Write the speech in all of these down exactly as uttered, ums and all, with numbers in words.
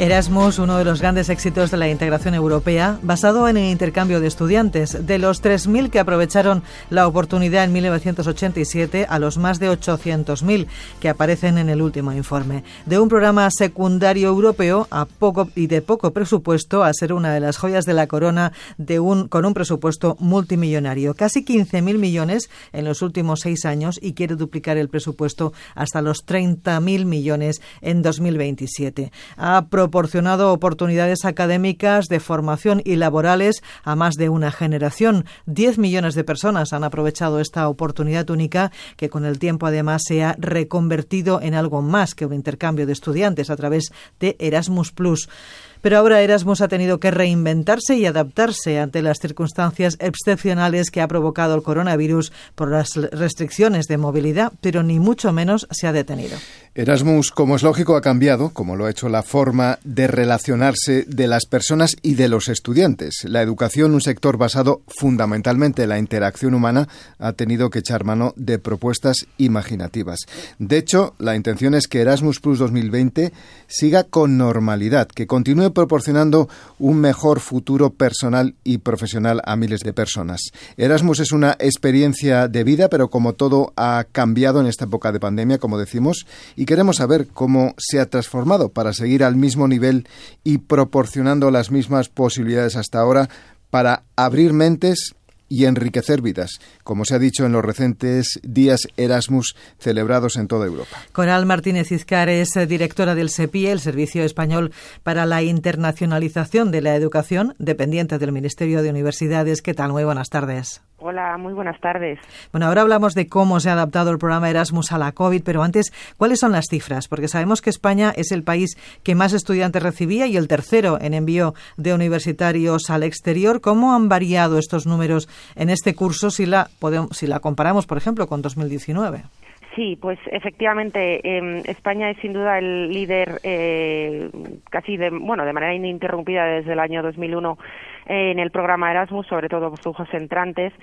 Erasmus, uno de los grandes éxitos de la integración europea, basado en el intercambio de estudiantes. De los tres mil que aprovecharon la oportunidad en mil novecientos ochenta y siete a los más de ochocientos mil que aparecen en el último informe. De un programa secundario europeo a poco y de poco presupuesto a ser una de las joyas de la corona de un con un presupuesto multimillonario. Casi quince mil millones en los últimos seis años y quiere duplicar el presupuesto hasta los treinta mil millones en dos mil veintisiete. Ha proporcionado oportunidades académicas, de formación y laborales a más de una generación. Diez millones de personas han aprovechado esta oportunidad única que con el tiempo además se ha reconvertido en algo más que un intercambio de estudiantes a través de Erasmus Plus. Pero ahora Erasmus ha tenido que reinventarse y adaptarse ante las circunstancias excepcionales que ha provocado el coronavirus por las restricciones de movilidad, pero ni mucho menos se ha detenido. Erasmus, como es lógico, ha cambiado, como lo ha hecho la forma de relacionarse de las personas y de los estudiantes. La educación, un sector basado fundamentalmente en la interacción humana, ha tenido que echar mano de propuestas imaginativas. De hecho, la intención es que Erasmus Plus dos mil veinte siga con normalidad, que continúe proporcionando un mejor futuro personal y profesional a miles de personas. Erasmus es una experiencia de vida, pero como todo ha cambiado en esta época de pandemia, como decimos, y queremos saber cómo se ha transformado para seguir al mismo nivel y proporcionando las mismas posibilidades hasta ahora para abrir mentes y enriquecer vidas, como se ha dicho en los recientes días Erasmus celebrados en toda Europa. Coral Martínez Izcar es directora del SEPIE, el Servicio Español para la Internacionalización de la Educación, dependiente del Ministerio de Universidades. ¿Qué tal? Muy buenas tardes. Hola, muy buenas tardes. Bueno, ahora hablamos de cómo se ha adaptado el programa Erasmus a la COVID, pero antes, ¿cuáles son las cifras? Porque sabemos que España es el país que más estudiantes recibía y el tercero en envío de universitarios al exterior. ¿Cómo han variado estos números en este curso si la podemos, si la comparamos, por ejemplo, con dos mil diecinueve? Sí, pues efectivamente eh, España es sin duda el líder eh, casi de bueno de manera ininterrumpida desde el año dos mil uno eh, en el programa Erasmus, sobre todo por flujos entrantes,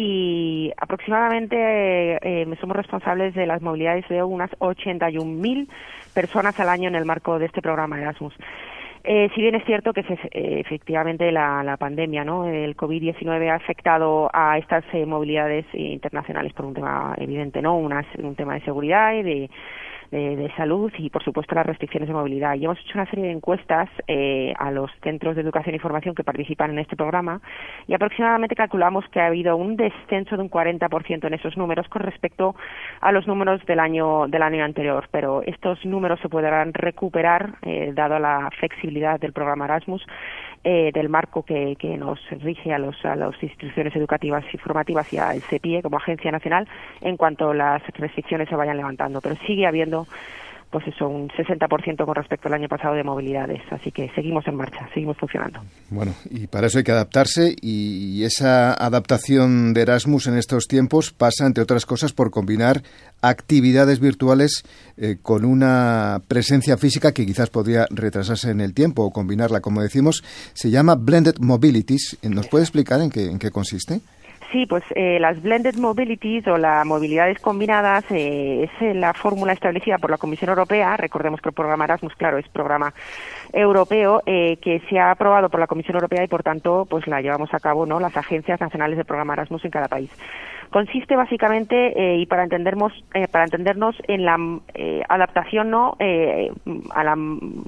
y aproximadamente eh, eh, somos responsables de las movilidades de unas ochenta y un mil personas al año en el marco de este programa Erasmus. Eh, si bien es cierto que se, eh, efectivamente la, la pandemia, ¿no? El COVID diecinueve ha afectado a estas eh, movilidades internacionales por un tema evidente, ¿no? Una, un tema de seguridad y de, de, de salud y, por supuesto, las restricciones de movilidad. Y hemos hecho una serie de encuestas eh, a los centros de educación y formación que participan en este programa y aproximadamente calculamos que ha habido un descenso de un cuarenta por ciento en esos números con respecto a los números del año del año anterior. Pero estos números se podrán recuperar eh, dado la flexibilidad del programa Erasmus, eh, del marco que, que nos rige a, los, a las instituciones educativas y formativas y al SEPIE como agencia nacional en cuanto las restricciones se vayan levantando. Pero sigue habiendo pues eso, un sesenta por ciento con respecto al año pasado de movilidades. Así que seguimos en marcha, seguimos funcionando. Bueno, y para eso hay que adaptarse, y esa adaptación de Erasmus en estos tiempos pasa, entre otras cosas, por combinar actividades virtuales eh, con una presencia física que quizás podría retrasarse en el tiempo o combinarla, como decimos. Se llama Blended Mobilities. ¿Nos puede explicar en qué, en qué consiste? Sí, pues eh, las Blended Mobilities o las movilidades combinadas eh, es eh, la fórmula establecida por la Comisión Europea. Recordemos que el programa Erasmus, claro, es programa europeo eh, que se ha aprobado por la Comisión Europea y, por tanto, pues la llevamos a cabo, ¿no? Las agencias nacionales del programa Erasmus en cada país. Consiste básicamente eh, y para entendernos eh, para entendernos en la eh, adaptación, no eh, a la,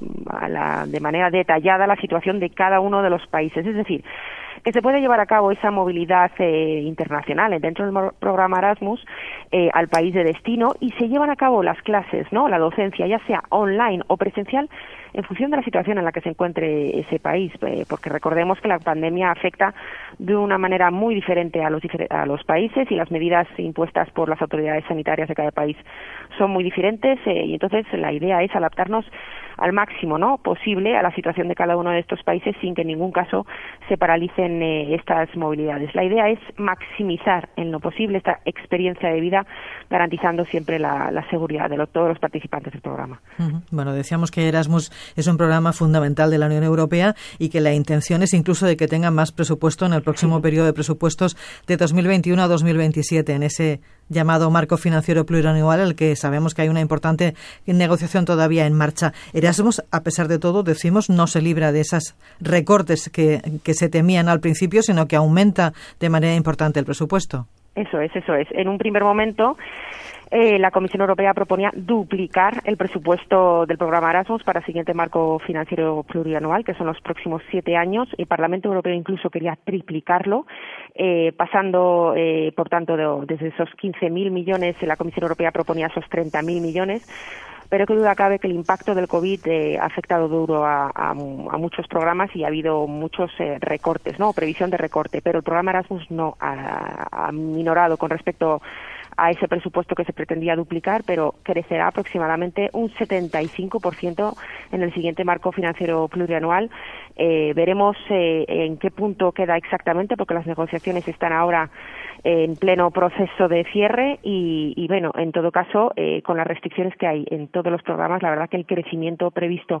a la de manera detallada a la situación de cada uno de los países. Es decir, que se puede llevar a cabo esa movilidad eh, internacional dentro del programa Erasmus eh, al país de destino y se llevan a cabo las clases, ¿no? La docencia, ya sea online o presencial, en función de la situación en la que se encuentre ese país, eh, porque recordemos que la pandemia afecta de una manera muy diferente a los, a los países y las medidas impuestas por las autoridades sanitarias de cada país son muy diferentes eh, y entonces la idea es adaptarnos al máximo, ¿no?, posible a la situación de cada uno de estos países sin que en ningún caso se paralicen posibiliten eh, estas movilidades. La idea es maximizar en lo posible esta experiencia de vida, garantizando siempre la, la seguridad de lo, todos los participantes del programa. Uh-huh. Bueno, decíamos que Erasmus es un programa fundamental de la Unión Europea y que la intención es incluso de que tenga más presupuesto en el próximo sí. periodo de presupuestos de dos mil veintiuno a dos mil veintisiete, en ese llamado marco financiero plurianual, el que sabemos que hay una importante negociación todavía en marcha. Erasmus, a pesar de todo, decimos, no se libra de esos recortes que, que se temían al principio, sino que aumenta de manera importante el presupuesto. Eso es, eso es. En un primer momento, eh, la Comisión Europea proponía duplicar el presupuesto del programa Erasmus para el siguiente marco financiero plurianual, que son los próximos siete años. El Parlamento Europeo incluso quería triplicarlo, eh, pasando, eh, por tanto, de, desde esos quince mil millones, la Comisión Europea proponía esos treinta mil millones. Pero qué duda cabe que el impacto del COVID eh, ha afectado duro a, a, a muchos programas y ha habido muchos eh, recortes, ¿no? Previsión de recorte, pero el programa Erasmus no ha, ha minorado con respecto a ese presupuesto que se pretendía duplicar, pero crecerá aproximadamente un setenta y cinco por ciento en el siguiente marco financiero plurianual. Eh, veremos eh, en qué punto queda exactamente, porque las negociaciones están ahora en pleno proceso de cierre y, y bueno, en todo caso, eh, con las restricciones que hay en todos los programas, la verdad que el crecimiento previsto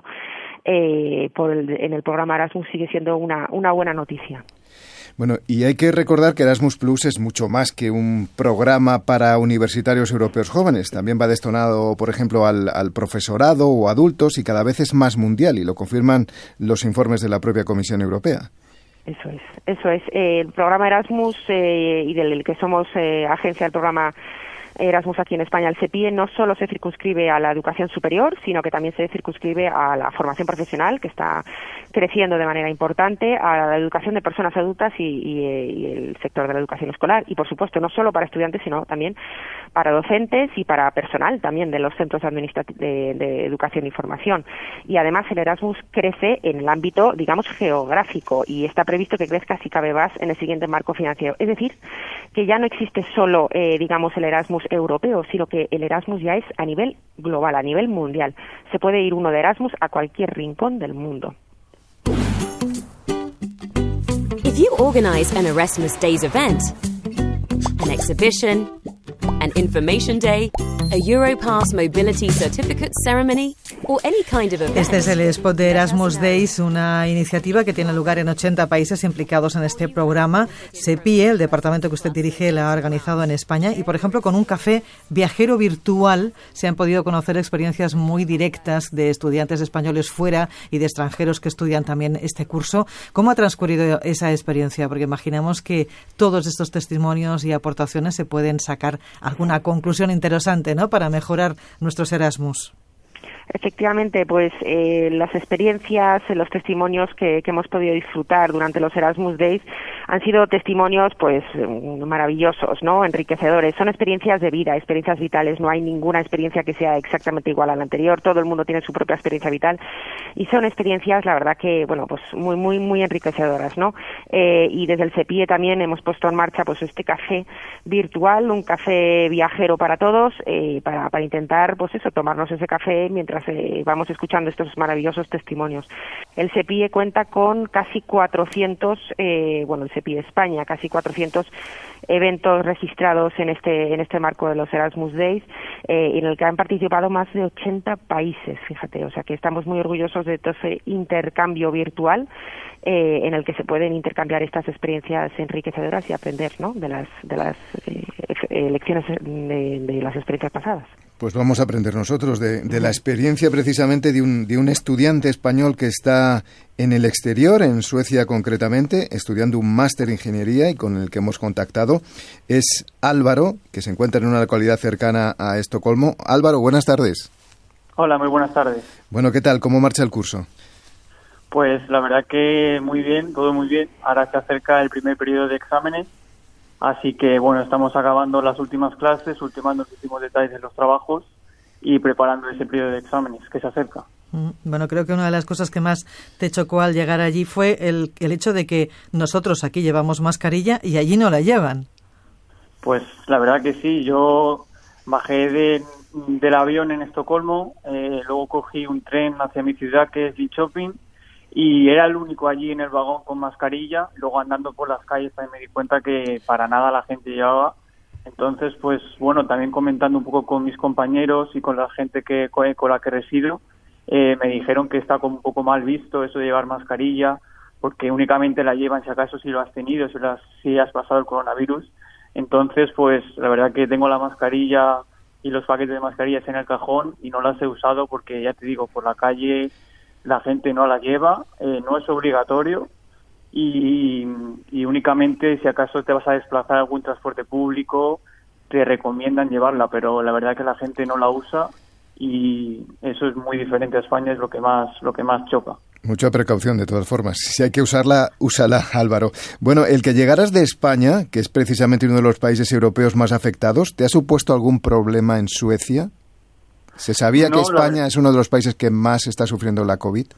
eh, por el, en el programa Erasmus sigue siendo una, una buena noticia. Bueno, y hay que recordar que Erasmus Plus es mucho más que un programa para universitarios europeos jóvenes. También va destinado, por ejemplo, al, al profesorado o adultos y cada vez es más mundial, y lo confirman los informes de la propia Comisión Europea. Eso es, eso es. Eh, el programa Erasmus eh, y del que somos eh, agencia del programa Erasmus aquí en España, el CEPIE, no solo se circunscribe a la educación superior, sino que también se circunscribe a la formación profesional, que está creciendo de manera importante, a la educación de personas adultas y, y, y el sector de la educación escolar. Y, por supuesto, no solo para estudiantes, sino también para docentes y para personal también de los centros administrativos de, de educación y formación. Y, además, el Erasmus crece en el ámbito, digamos, geográfico, y está previsto que crezca, si cabe más, en el siguiente marco financiero. Es decir, que ya no existe solo, eh, digamos, el Erasmus europeo, sino que el Erasmus ya es a nivel global, a nivel mundial. Se puede ir uno de Erasmus a cualquier rincón del mundo. If you organize an Erasmus Days event, an exhibition, an information day, a Europass mobility certificate ceremony, or any kind of event. Este es el spot de Erasmus Days, una iniciativa que tiene lugar en ochenta países implicados en este programa. CEPIE, el departamento que usted dirige, la ha organizado en España y, por ejemplo, con un café viajero virtual se han podido conocer experiencias muy directas de estudiantes españoles fuera y de extranjeros que estudian también este curso. ¿Cómo ha transcurrido esa experiencia? Porque imaginamos que todos estos testimonios y aportaciones se pueden sacar alguna conclusión interesante, ¿no?, para mejorar nuestros Erasmus. Efectivamente, pues eh, las experiencias, los testimonios que, que hemos podido disfrutar durante los Erasmus Days han sido testimonios pues maravillosos, ¿no?, enriquecedores. Son experiencias de vida, experiencias vitales. No hay ninguna experiencia que sea exactamente igual a la anterior. Todo el mundo tiene su propia experiencia vital y son experiencias, la verdad que, bueno, pues muy, muy, muy enriquecedoras, ¿no? Eh, y desde el CEPIE también hemos puesto en marcha pues este café virtual, un café viajero para todos, eh, para, para intentar, pues eso, tomarnos ese café mientras Eh, vamos escuchando estos maravillosos testimonios. El CEPIE cuenta con casi cuatrocientos, eh, bueno, el CEPIE España, casi cuatrocientos eventos registrados en este en este marco de los Erasmus Days, eh, en el que han participado más de ochenta países, fíjate, o sea que estamos muy orgullosos de todo ese intercambio virtual eh, en el que se pueden intercambiar estas experiencias enriquecedoras y aprender, ¿no?, de las de las eh, lecciones de, de las experiencias pasadas. Pues vamos a aprender nosotros de, de la experiencia precisamente de un, de un estudiante español que está en el exterior, en Suecia concretamente, estudiando un máster en ingeniería y con el que hemos contactado. Es Álvaro, que se encuentra en una localidad cercana a Estocolmo. Álvaro, buenas tardes. Hola, muy buenas tardes. Bueno, ¿qué tal? ¿Cómo marcha el curso? Pues la verdad que muy bien, todo muy bien. Ahora se acerca el primer periodo de exámenes. Así que, bueno, estamos acabando las últimas clases, ultimando los últimos detalles de los trabajos y preparando ese periodo de exámenes que se acerca. Bueno, creo que una de las cosas que más te chocó al llegar allí fue el, el hecho de que nosotros aquí llevamos mascarilla y allí no la llevan. Pues la verdad que sí. Yo bajé de, del avión en Estocolmo, eh, luego cogí un tren hacia mi ciudad, que es Linköping, y era el único allí en el vagón con mascarilla. Luego andando por las calles también me di cuenta que para nada la gente llevaba. Entonces, pues bueno, también comentando un poco con mis compañeros y con la gente que con, con la que resido, eh, me dijeron que está como un poco mal visto eso de llevar mascarilla, porque únicamente la llevan si acaso si lo has tenido, si, lo has, si has pasado el coronavirus. Entonces, pues la verdad que tengo la mascarilla y los paquetes de mascarillas en el cajón y no las he usado porque, ya te digo, por la calle la gente no la lleva, eh, no es obligatorio y, y únicamente si acaso te vas a desplazar a algún transporte público te recomiendan llevarla, pero la verdad que la gente no la usa y eso es muy diferente a España, es lo que más lo que más choca. Mucha precaución, de todas formas. Si hay que usarla, úsala, Álvaro. Bueno, el que llegaras de España, que es precisamente uno de los países europeos más afectados, ¿te ha supuesto algún problema en Suecia? ¿Se sabía no, que España la... es uno de los países que más está sufriendo la COVID?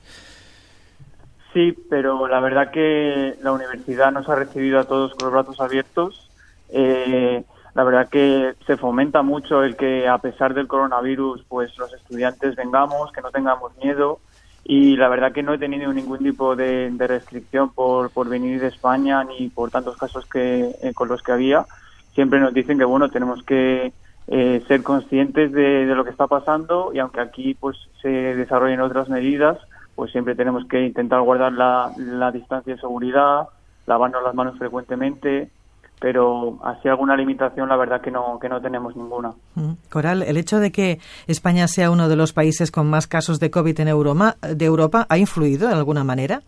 Sí, pero la verdad que la universidad nos ha recibido a todos con los brazos abiertos. Eh, la verdad que se fomenta mucho el que, a pesar del coronavirus, pues los estudiantes vengamos, que no tengamos miedo. Y la verdad que no he tenido ningún tipo de, de restricción por, por venir de España ni por tantos casos que eh, con los que había. Siempre nos dicen que bueno, tenemos que eh, ser conscientes de, de lo que está pasando y aunque aquí pues se desarrollen otras medidas, pues siempre tenemos que intentar guardar la, la distancia de seguridad, lavarnos las manos frecuentemente, pero así alguna limitación la verdad que no que no tenemos ninguna. Coral, ¿el hecho de que España sea uno de los países con más casos de COVID en Europa, de Europa ha influido de alguna manera?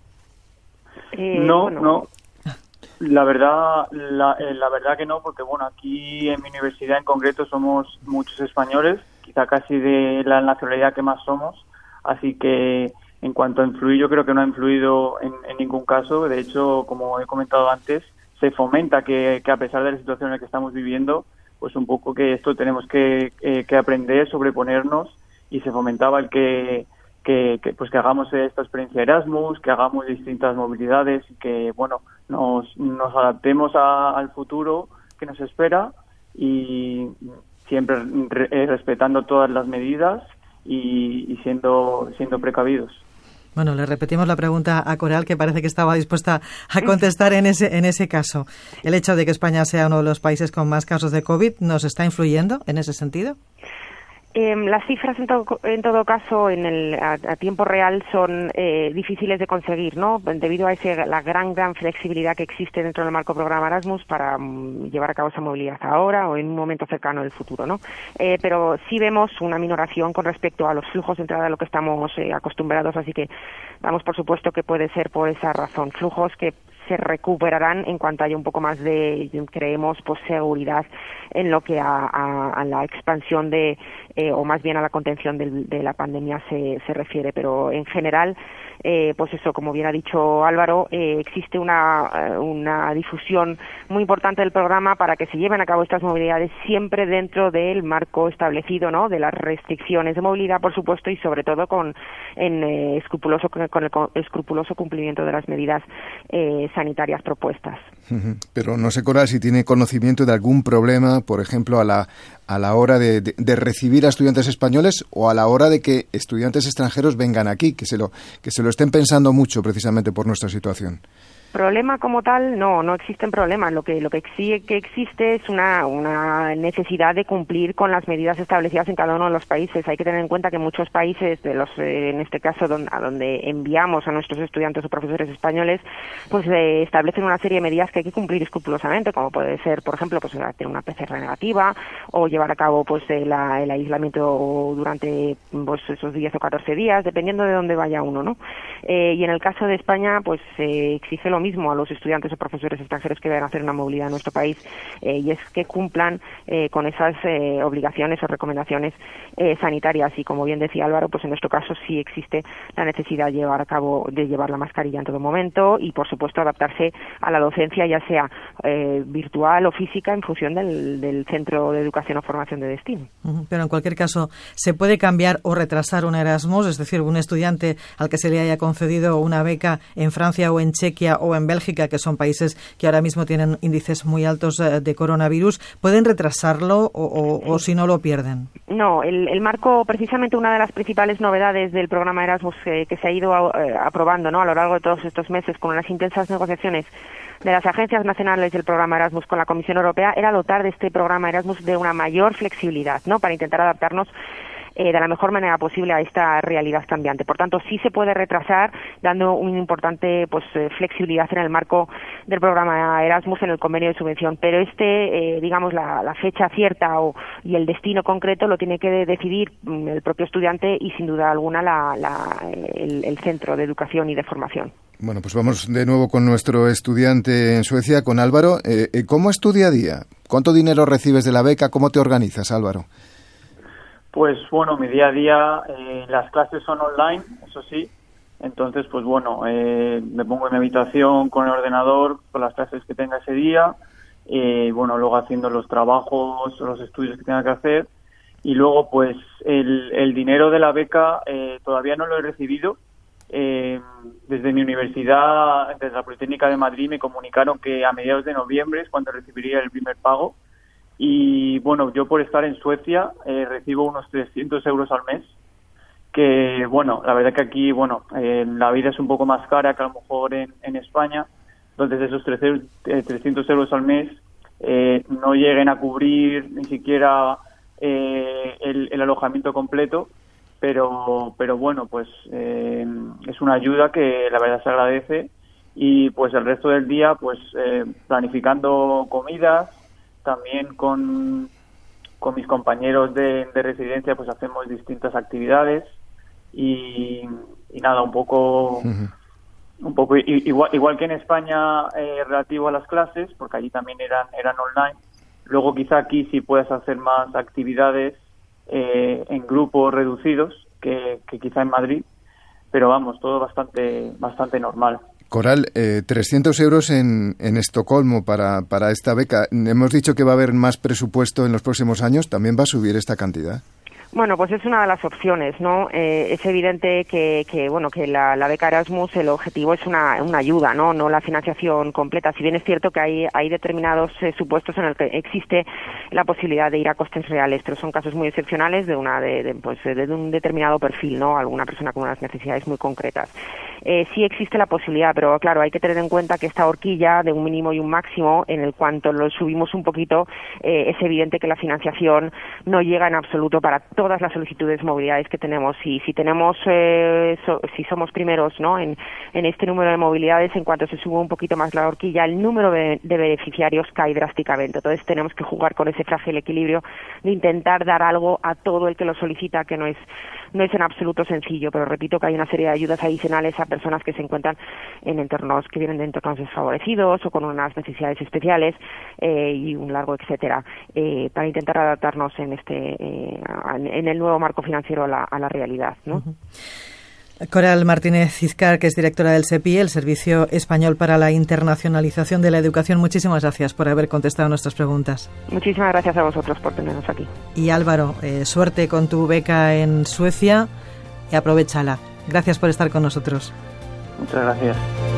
Eh, no, bueno. no. La verdad, la, eh, la verdad que no, porque bueno, aquí en mi universidad en concreto somos muchos españoles, quizá casi de la nacionalidad que más somos, así que en cuanto a influir, yo creo que no ha influido en, en ningún caso. De hecho, como he comentado antes, se fomenta que, que a pesar de la situación en la que estamos viviendo, pues un poco que esto tenemos que, eh, que aprender, sobreponernos, y se fomentaba el que, que, que pues que hagamos esta experiencia Erasmus, que hagamos distintas movilidades y que bueno nos, nos adaptemos a, al futuro que nos espera y siempre re, eh, respetando todas las medidas y, y siendo siendo precavidos. Bueno, le repetimos la pregunta a Coral, que parece que estaba dispuesta a contestar en ese en ese caso. ¿El hecho de que España sea uno de los países con más casos de COVID nos está influyendo en ese sentido? Eh, las cifras en todo, en todo caso en el, a, a tiempo real son eh, difíciles de conseguir, ¿no? Debido a ese, la gran gran flexibilidad que existe dentro del marco programa Erasmus para um, llevar a cabo esa movilidad ahora o en un momento cercano del futuro, ¿no? Eh, pero sí vemos una minoración con respecto a los flujos de entrada a lo que estamos eh, acostumbrados, así que damos por supuesto que puede ser por esa razón. Flujos que se recuperarán en cuanto haya un poco más de, creemos, pues seguridad en lo que a, a, a la expansión de, eh, o más bien a la contención del, de la pandemia se, se refiere. Pero en general, eh, pues eso, como bien ha dicho Álvaro, eh, existe una, una difusión muy importante del programa para que se lleven a cabo estas movilidades siempre dentro del marco establecido, ¿no? De las restricciones de movilidad, por supuesto, y sobre todo con, en, eh, escrupuloso, con el con escrupuloso cumplimiento de las medidas eh, sanitarias propuestas. Pero no sé, Coral, si tiene conocimiento de algún problema, por ejemplo, a la a la hora de, de, de recibir a estudiantes españoles o a la hora de que estudiantes extranjeros vengan aquí, que se lo que se lo estén pensando mucho precisamente por nuestra situación. Problema como tal, no, no existen problemas. Lo que lo que sí que existe es una una necesidad de cumplir con las medidas establecidas en cada uno de los países. Hay que tener en cuenta que muchos países, de los eh, en este caso don, a donde enviamos a nuestros estudiantes o profesores españoles, pues eh, establecen una serie de medidas que hay que cumplir escrupulosamente, como puede ser, por ejemplo, pues tener una P C R negativa o llevar a cabo pues el, el aislamiento durante pues esos diez o catorce días, dependiendo de dónde vaya uno, ¿no? Eh, y en el caso de España, pues eh, exige lo mismo a los estudiantes o profesores extranjeros que vayan a hacer una movilidad en nuestro país, eh, y es que cumplan eh, con esas eh, obligaciones o recomendaciones eh, sanitarias. Y como bien decía Álvaro, pues en nuestro caso sí existe la necesidad de llevar a cabo de llevar la mascarilla en todo momento y por supuesto adaptarse a la docencia, ya sea eh, virtual o física, en función del, del centro de educación o formación de destino. Pero en cualquier caso, ¿se puede cambiar o retrasar un Erasmus? Es decir, un estudiante al que se le haya concedido una beca en Francia o en Chequia o o en Bélgica, que son países que ahora mismo tienen índices muy altos de coronavirus, ¿pueden retrasarlo o, o, o si no lo pierden? No, el, el marco, precisamente una de las principales novedades del programa Erasmus eh, que se ha ido eh, aprobando, ¿no?, a lo largo de todos estos meses con unas intensas negociaciones de las agencias nacionales del programa Erasmus con la Comisión Europea, era dotar de este programa Erasmus de una mayor flexibilidad, ¿no?, para intentar adaptarnos Eh, de la mejor manera posible a esta realidad cambiante. Por tanto, sí se puede retrasar, dando una importante pues eh, flexibilidad en el marco del programa Erasmus en el convenio de subvención. Pero este, eh, digamos, la, la fecha cierta o, y el destino concreto lo tiene que decidir el propio estudiante y, sin duda alguna, la, la, el, el centro de educación y de formación. Bueno, pues vamos de nuevo con nuestro estudiante en Suecia, con Álvaro. Eh, ¿Cómo es tu día a día? ¿Cuánto dinero recibes de la beca? ¿Cómo te organizas, Álvaro? Pues bueno, mi día a día, eh, las clases son online, eso sí, entonces pues bueno, eh, me pongo en mi habitación con el ordenador, con las clases que tenga ese día, eh, bueno, luego haciendo los trabajos, los estudios que tenga que hacer, y luego pues el, el dinero de la beca eh, todavía no lo he recibido. Eh, desde mi universidad, desde la Politécnica de Madrid, me comunicaron que a mediados de noviembre es cuando recibiría el primer pago. Y bueno, yo por estar en Suecia eh, recibo unos trescientos euros al mes, que bueno, la verdad que aquí, bueno, eh, la vida es un poco más cara que a lo mejor en, en España, entonces esos trescientos euros al mes eh, no lleguen a cubrir ni siquiera eh, el, el alojamiento completo, pero pero bueno, pues eh, es una ayuda que la verdad se agradece, y pues el resto del día pues eh, planificando comidas. También con, con mis compañeros de, de residencia pues hacemos distintas actividades y, y nada, un poco uh-huh. un poco igual, igual que en España eh, relativo a las clases, porque allí también eran eran online. Luego quizá aquí sí puedes hacer más actividades eh, en grupos reducidos que, que quizá en Madrid, pero vamos, todo bastante bastante normal. Coral, eh, trescientos euros en, en Estocolmo para, para esta beca. Hemos dicho que va a haber más presupuesto en los próximos años. ¿También va a subir esta cantidad? Bueno, pues es una de las opciones, ¿no? Eh, es evidente que, que bueno, que la, la beca Erasmus, el objetivo es una, una ayuda, ¿no? No la financiación completa. Si bien es cierto que hay, hay determinados eh, supuestos en el que existe la posibilidad de ir a costes reales, pero son casos muy excepcionales de una, de, de, pues, de un determinado perfil, ¿no? Alguna persona con unas necesidades muy concretas. Eh, sí existe la posibilidad, pero claro, hay que tener en cuenta que esta horquilla de un mínimo y un máximo, en el cuanto lo subimos un poquito, eh, es evidente que la financiación no llega en absoluto para todas las solicitudes movilidades que tenemos. Y si tenemos, eh, so, si somos primeros, ¿no?, en, en este número de movilidades, en cuanto se sube un poquito más la horquilla, el número de, de beneficiarios cae drásticamente. Entonces tenemos que jugar con ese frágil equilibrio de intentar dar algo a todo el que lo solicita, que no es no es en absoluto sencillo, pero repito que hay una serie de ayudas adicionales a personas que se encuentran en entornos que vienen de entornos desfavorecidos o con unas necesidades especiales eh, y un largo etcétera, eh, para intentar adaptarnos en este eh, en el nuevo marco financiero a la, a la realidad, ¿no? Uh-huh. Coral Martínez Izcar, que es directora del S E P I, el Servicio Español para la Internacionalización de la Educación. Muchísimas gracias por haber contestado nuestras preguntas. Muchísimas gracias a vosotros por tenernos aquí. Y Álvaro, eh, suerte con tu beca en Suecia y aprovéchala. Gracias por estar con nosotros. Muchas gracias.